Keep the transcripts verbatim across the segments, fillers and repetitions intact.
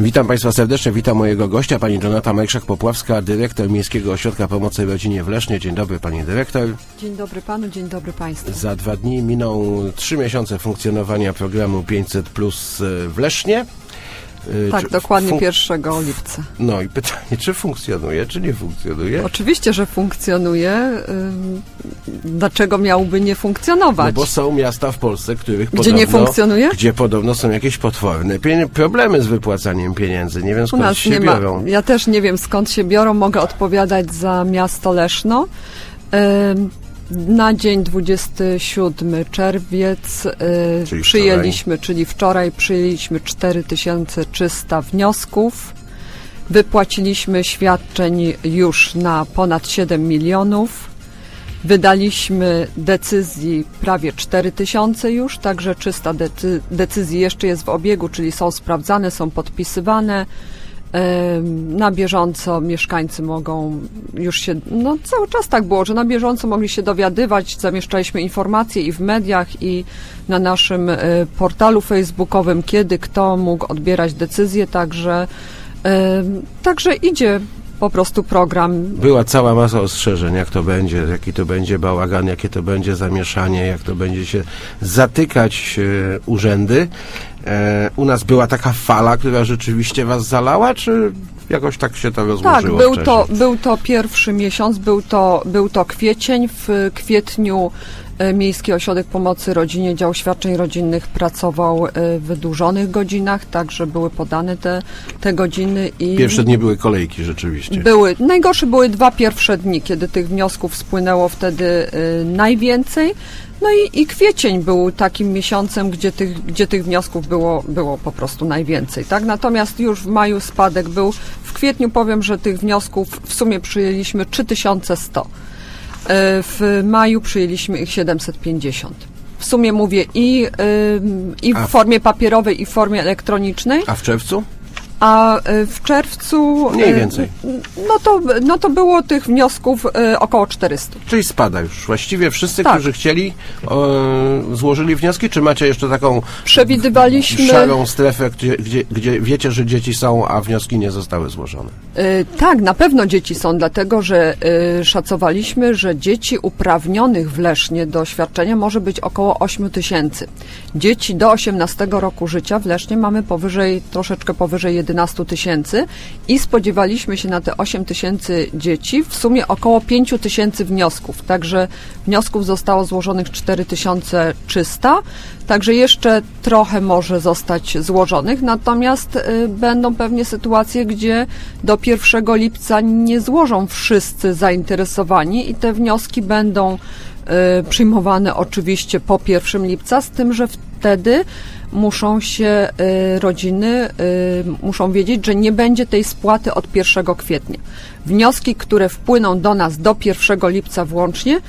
Witam Państwa serdecznie, witam mojego gościa, pani Donata Majszak-Popławska, dyrektor Miejskiego Ośrodka Pomocy Rodzinie w Lesznie. Dzień dobry, pani dyrektor. Dzień dobry panu, dzień dobry państwu. Za dwa dni miną trzy miesiące funkcjonowania programu pięćset plus w Lesznie. Tak, czy dokładnie pierwszego lipca. No i pytanie, czy funkcjonuje, czy nie funkcjonuje? Oczywiście, że funkcjonuje. Dlaczego miałby nie funkcjonować? No bo są miasta w Polsce, których gdzie podobno, nie funkcjonuje? Gdzie podobno są jakieś potworne problemy z wypłacaniem pieniędzy. Nie wiem, skąd U nas się nie biorą. Ma. Ja też nie wiem, skąd się biorą. Mogę odpowiadać za miasto Leszno. Na dzień dwudziesty siódmy czerwiec czyli przyjęliśmy, wczoraj. czyli wczoraj przyjęliśmy cztery tysiące trzysta wniosków. Wypłaciliśmy świadczeń już na ponad siedem milionów. Wydaliśmy decyzji prawie cztery tysiące już, także trzysta decy- decyzji jeszcze jest w obiegu, czyli są sprawdzane, są podpisywane. Na bieżąco mieszkańcy mogą już się, no cały czas tak było, że na bieżąco mogli się dowiadywać, zamieszczaliśmy informacje i w mediach, i na naszym portalu facebookowym, kiedy kto mógł odbierać decyzje, także, także idzie po prostu program. Była cała masa ostrzeżeń, jak to będzie, jaki to będzie bałagan, jakie to będzie zamieszanie, jak to będzie się zatykać e, urzędy. E, u nas była taka fala, która rzeczywiście was zalała, czy jakoś tak się to rozłożyło? Tak, był to, był to pierwszy miesiąc, był to, był to kwiecień. W kwietniu Miejski Ośrodek Pomocy Rodzinie, dział świadczeń rodzinnych pracował w wydłużonych godzinach, także były podane te, te godziny. I pierwsze dni były kolejki rzeczywiście. Były. Najgorsze były dwa pierwsze dni, kiedy tych wniosków spłynęło wtedy y, najwięcej. No i, i kwiecień był takim miesiącem, gdzie tych, gdzie tych wniosków było, było po prostu najwięcej. Tak? Natomiast już w maju spadek był. W kwietniu powiem, że tych wniosków w sumie przyjęliśmy trzy tysiące sto. W maju przyjęliśmy ich siedemset pięćdziesiąt. W sumie mówię i, i w a formie papierowej, i w formie elektronicznej. A w czerwcu? A w czerwcu... Mniej więcej. No to, no to było tych wniosków około czterysta. Czyli spada już. Właściwie wszyscy, tak. którzy chcieli, o, złożyli wnioski, czy macie jeszcze taką Przewidywaliśmy... szarą strefę, gdzie, gdzie, gdzie wiecie, że dzieci są, a wnioski nie zostały złożone? Yy, tak, na pewno dzieci są, dlatego że yy, szacowaliśmy, że dzieci uprawnionych w Lesznie do świadczenia może być około osiem tysięcy. Dzieci do osiemnastego roku życia w Lesznie mamy powyżej, troszeczkę powyżej jedenaście tysięcy i spodziewaliśmy się na te osiem tysięcy dzieci w sumie około pięć tysięcy wniosków, także wniosków zostało złożonych cztery tysiące trzysta, także jeszcze trochę może zostać złożonych, natomiast y, będą pewnie sytuacje, gdzie do pierwszego lipca nie złożą wszyscy zainteresowani i te wnioski będą y, przyjmowane oczywiście po pierwszego lipca, z tym, że wtedy muszą się y, rodziny, y, muszą wiedzieć, że nie będzie tej spłaty od pierwszego kwietnia. Wnioski, które wpłyną do nas do pierwszego lipca włącznie,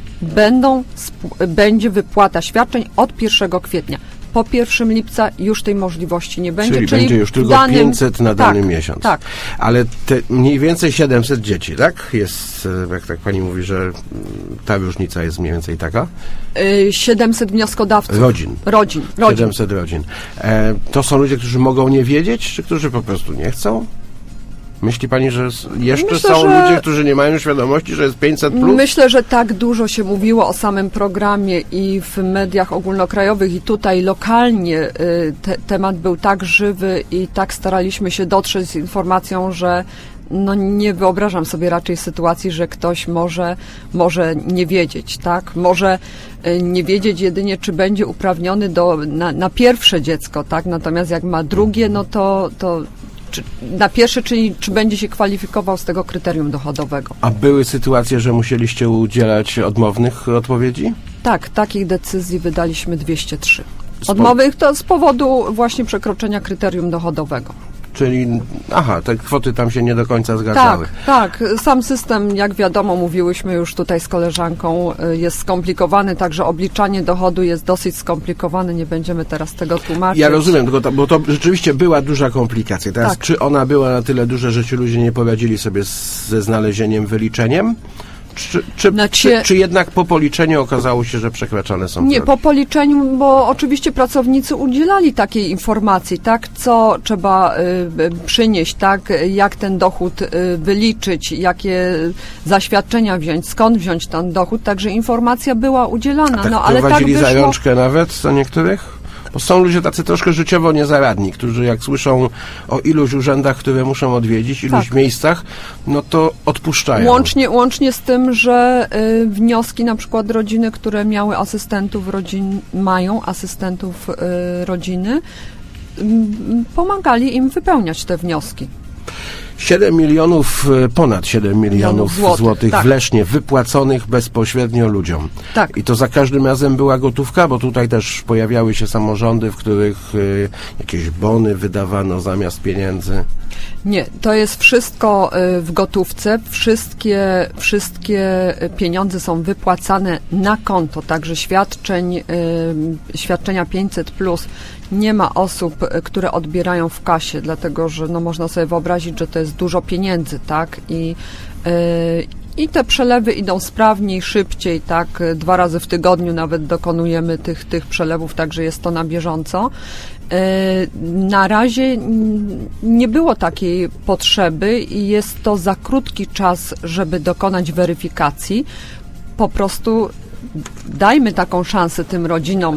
będą, sp- będzie wypłata świadczeń od pierwszego kwietnia. Po pierwszego lipca już tej możliwości nie będzie. Czyli, czyli będzie już tylko danym, pięćset na dany tak, miesiąc. Tak. Ale te mniej więcej siedemset dzieci, tak? Jest, jak tak pani mówi, że ta różnica jest mniej więcej taka? siedemset wnioskodawców. Rodzin. Rodzin. rodzin. siedemset rodzin. E, to są ludzie, którzy mogą nie wiedzieć, czy którzy po prostu nie chcą? Myśli pani, że jeszcze Myślę, są że... ludzie, którzy nie mają świadomości, że jest pięćset plus? Myślę, że tak dużo się mówiło o samym programie i w mediach ogólnokrajowych i tutaj lokalnie te, temat był tak żywy i tak staraliśmy się dotrzeć z informacją, że no nie wyobrażam sobie raczej sytuacji, że ktoś może, może nie wiedzieć, tak? Może nie wiedzieć jedynie, czy będzie uprawniony do, na, na pierwsze dziecko, tak? Natomiast jak ma drugie, no to, to czy, na pierwsze, czyli czy będzie się kwalifikował z tego kryterium dochodowego. A były sytuacje, że musieliście udzielać odmownych odpowiedzi? Tak, takich decyzji wydaliśmy dwieście trzy. Odmowych to z powodu właśnie przekroczenia kryterium dochodowego. Czyli, aha, te kwoty tam się nie do końca zgadzały. Tak, tak. Sam system, jak wiadomo, mówiłyśmy już tutaj z koleżanką, jest skomplikowany, także obliczanie dochodu jest dosyć skomplikowane, nie będziemy teraz tego tłumaczyć. Ja rozumiem, tylko to, bo to rzeczywiście była duża komplikacja. Teraz, tak. Czy ona była na tyle duża, że ci ludzie nie poradzili sobie z, ze znalezieniem, wyliczeniem? Czy, czy, Znaczy- czy, czy jednak po policzeniu okazało się, że przekraczane są Nie, progi? po policzeniu, bo oczywiście pracownicy udzielali takiej informacji, tak, co trzeba y, y, przynieść, tak, jak ten dochód y, wyliczyć, jakie zaświadczenia wziąć, skąd wziąć ten dochód, także informacja była udzielana, Tak no ale tak prowadzili wyszło. zajączkę nawet do niektórych? Bo są ludzie tacy troszkę życiowo niezaradni, którzy jak słyszą o iluś urzędach, które muszą odwiedzić, iluś Tak. miejscach, no to odpuszczają. Łącznie, łącznie z tym, że y, wnioski, na przykład rodziny, które miały asystentów rodzin, mają asystentów y, rodziny, y, pomagali im wypełniać te wnioski. siedem milionów, e, ponad siedem milionów złotych, złotych tak. w Lesznie wypłaconych bezpośrednio ludziom. Tak. I to za każdym razem była gotówka, bo tutaj też pojawiały się samorządy, w których e, jakieś bony wydawano zamiast pieniędzy. Nie, to jest wszystko y, w gotówce. Wszystkie, wszystkie pieniądze są wypłacane na konto, także świadczeń, y, świadczenia pięćset plus nie ma osób, y, które odbierają w kasie, dlatego że no, można sobie wyobrazić, że to jest dużo pieniędzy, tak? I, y, i te przelewy idą sprawniej, szybciej, tak? Dwa razy w tygodniu nawet dokonujemy tych, tych przelewów, także jest to na bieżąco. Na razie nie było takiej potrzeby i jest to za krótki czas, żeby dokonać weryfikacji. Po prostu dajmy taką szansę tym rodzinom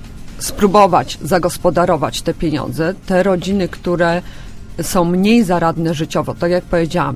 spróbować zagospodarować te pieniądze. Te rodziny, które są mniej zaradne życiowo, tak jak powiedziałam,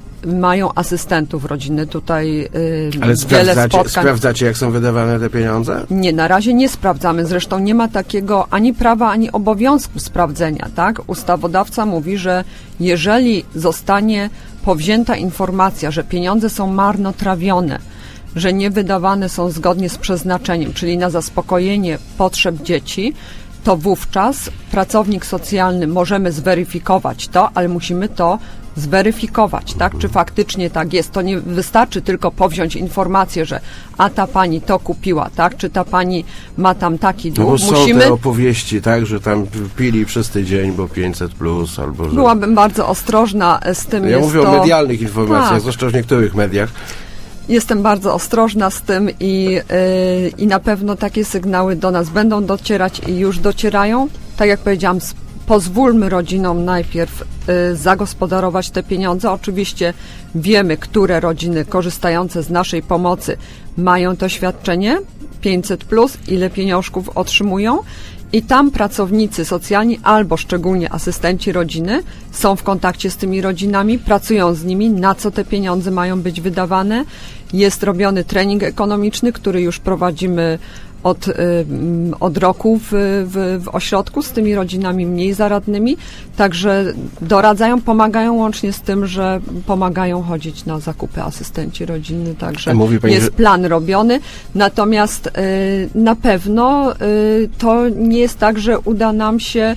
mają asystentów rodziny, tutaj yy, Ale wiele sprawdzacie, spotkań. sprawdzacie, jak są wydawane te pieniądze? Nie, na razie nie sprawdzamy. Zresztą nie ma takiego ani prawa, ani obowiązku sprawdzenia, tak? Ustawodawca mówi, że jeżeli zostanie powzięta informacja, że pieniądze są marnotrawione, że nie wydawane są zgodnie z przeznaczeniem, czyli na zaspokojenie potrzeb dzieci, to wówczas pracownik socjalny możemy zweryfikować to, ale musimy to zweryfikować, tak? Czy faktycznie tak jest. To nie wystarczy tylko powziąć informację, że a ta pani to kupiła, tak? Czy ta pani ma tam taki No dług. bo są Musimy... te opowieści, tak, że tam pili przez tydzień, bo pięćset plus, albo że... Byłabym bardzo ostrożna z tym. Ja jest mówię to... o medialnych informacjach, Tak. zwłaszcza w niektórych mediach. Jestem bardzo ostrożna z tym i, yy, i na pewno takie sygnały do nas będą docierać i już docierają. Tak jak powiedziałam, s- pozwólmy rodzinom najpierw yy, zagospodarować te pieniądze. Oczywiście wiemy, które rodziny korzystające z naszej pomocy mają to świadczenie pięćset plus, ile pieniążków otrzymują. I tam pracownicy socjalni albo szczególnie asystenci rodziny są w kontakcie z tymi rodzinami, pracują z nimi, na co te pieniądze mają być wydawane. Jest robiony trening ekonomiczny, który już prowadzimy od, y, od roku w, w, w ośrodku z tymi rodzinami mniej zaradnymi. Także doradzają, pomagają łącznie z tym, że pomagają chodzić na zakupy asystenci rodziny. Także Mówi pani, jest że- plan robiony. Natomiast y, na pewno y, to nie jest tak, że uda nam się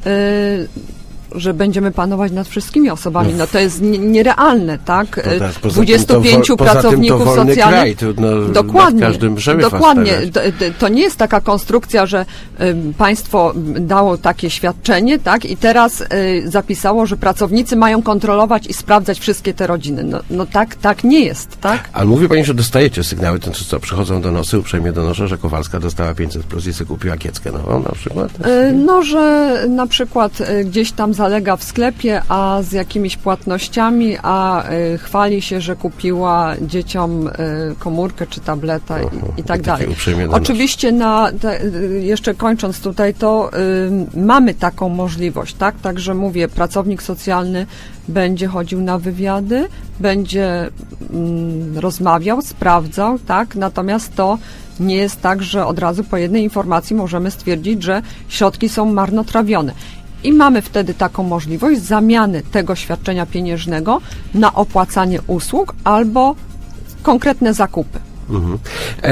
y, że będziemy panować nad wszystkimi osobami. No to jest nie- nierealne, tak? No tak, poza dwudziestu tym to pięciu wo- poza tym to pracowników wolny socjalnych. kraj, trudno Dokładnie. nad każdym szeryfa Dokładnie. stawiać. D- d- To nie jest taka konstrukcja, że y, państwo dało takie świadczenie, tak? I teraz y, zapisało, że pracownicy mają kontrolować i sprawdzać wszystkie te rodziny. No, no tak, tak nie jest, tak? Ale mówi pani, że dostajecie sygnały, to co, przychodzą donosy, uprzejmie donoszę, że Kowalska dostała pięćset plus i sobie kupiła kieckę nową na przykład? Y, No, że na przykład y, gdzieś tam zalega w sklepie, a z jakimiś płatnościami, a y, chwali się, że kupiła dzieciom y, komórkę czy tabletę i, i tak I takie dalej. uprzejmie donosi. Oczywiście na, te, y, jeszcze kończąc tutaj to, y, mamy taką możliwość, tak? Także mówię, pracownik socjalny będzie chodził na wywiady, będzie mm, rozmawiał, sprawdzał, tak? Natomiast to nie jest tak, że od razu po jednej informacji możemy stwierdzić, że środki są marnotrawione. I mamy wtedy taką możliwość zamiany tego świadczenia pieniężnego na opłacanie usług albo konkretne zakupy. Mhm. E,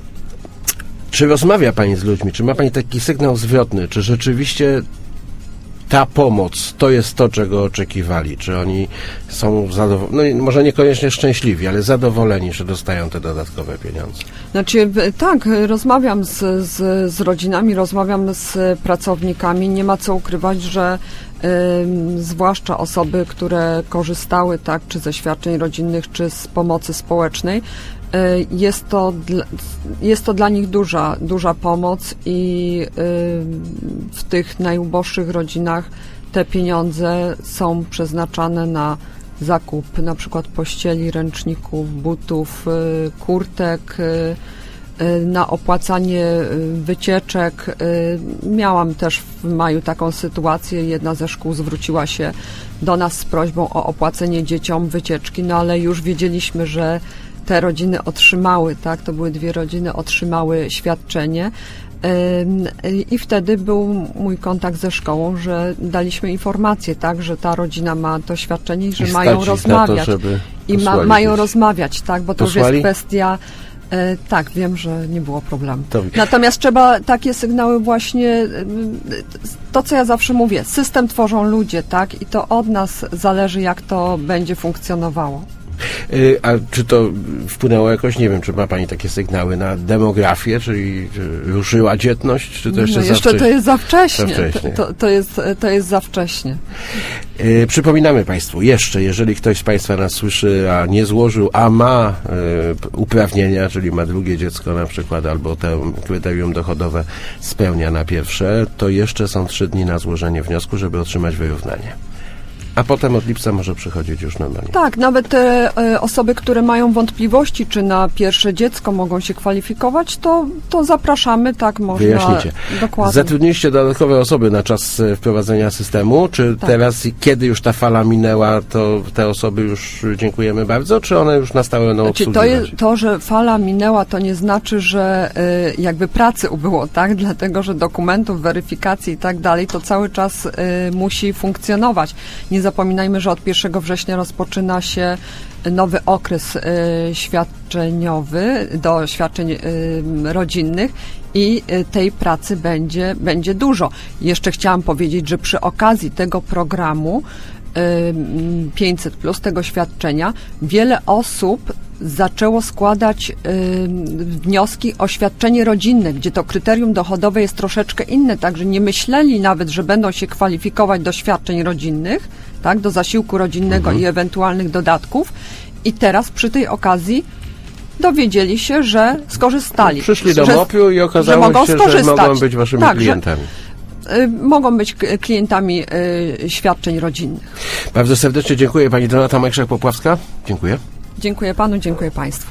czy rozmawia pani z ludźmi? Czy ma pani taki sygnał zwrotny? Czy rzeczywiście ta pomoc to jest to, czego oczekiwali? Czy oni są zadowoleni? No może niekoniecznie szczęśliwi, ale zadowoleni, że dostają te dodatkowe pieniądze? Znaczy, w- tak, rozmawiam z, z, z rodzinami, rozmawiam z pracownikami. Nie ma co ukrywać, że Ym, zwłaszcza osoby, które korzystały tak, czy ze świadczeń rodzinnych, czy z pomocy społecznej. Y, jest to, dla, jest to dla nich duża, duża pomoc i y, w tych najuboższych rodzinach te pieniądze są przeznaczane na zakup na przykład pościeli, ręczników, butów, y, kurtek, y, na opłacanie wycieczek. Miałam też w maju taką sytuację. Jedna ze szkół zwróciła się do nas z prośbą o opłacenie dzieciom wycieczki, no ale już wiedzieliśmy, że te rodziny otrzymały, tak, to były dwie rodziny, otrzymały świadczenie. I wtedy był mój kontakt ze szkołą, że daliśmy informację, tak, że ta rodzina ma to świadczenie i że I mają rozmawiać. To, żeby I ma, mają dzieci. rozmawiać, tak, bo to Posłali? już jest kwestia. E, tak, wiem, że nie było problemu. To... Natomiast trzeba takie sygnały właśnie, to co ja zawsze mówię, system tworzą ludzie, tak, i to od nas zależy, jak to będzie funkcjonowało. A czy to wpłynęło jakoś, nie wiem, czy ma Pani takie sygnały na demografię, czyli ruszyła dzietność, czy to jeszcze, no za jeszcze wcześnie? to jest za wcześnie. Za wcześnie. To, to, jest, to jest za wcześnie. Yy, przypominamy Państwu jeszcze, jeżeli ktoś z Państwa nas słyszy, a nie złożył, a ma yy, uprawnienia, czyli ma drugie dziecko na przykład, albo to kryterium dochodowe spełnia na pierwsze, to jeszcze są trzy dni na złożenie wniosku, żeby otrzymać wyrównanie. A potem od lipca może przychodzić już normalnie. Tak, nawet te e, osoby, które mają wątpliwości, czy na pierwsze dziecko mogą się kwalifikować, to, to zapraszamy, tak można. Wyjaśnijcie. Dokładnie. Zatrudniliście dodatkowe osoby na czas wprowadzenia systemu, czy Tak. teraz, kiedy już ta fala minęła, to te osoby już dziękujemy bardzo, czy one już na stałe będą Znaczy, to, obsługiwać? jest, to, że fala minęła, to nie znaczy, że y, jakby pracy ubyło, tak? Dlatego, że dokumentów, weryfikacji i tak dalej, to cały czas y, musi funkcjonować. Nie zapominajmy, że od pierwszego września rozpoczyna się nowy okres y, świadczeniowy do świadczeń y, rodzinnych i y, tej pracy będzie, będzie dużo. Jeszcze chciałam powiedzieć, że przy okazji tego programu pięćset plus, tego świadczenia, wiele osób zaczęło składać y, wnioski o świadczenie rodzinne, gdzie to kryterium dochodowe jest troszeczkę inne, także nie myśleli nawet, że będą się kwalifikować do świadczeń rodzinnych, tak, do zasiłku rodzinnego mhm. i ewentualnych dodatków, i teraz przy tej okazji dowiedzieli się, że skorzystali. Przyszli do że, mopiu i okazało że mogą się, skorzystać. że mogą być waszymi tak, klientami. Że, y, mogą być klientami y, świadczeń rodzinnych. Bardzo serdecznie dziękuję. Pani Donata Majchrzak-Popławska. Dziękuję. Dziękuję panu, dziękuję państwu.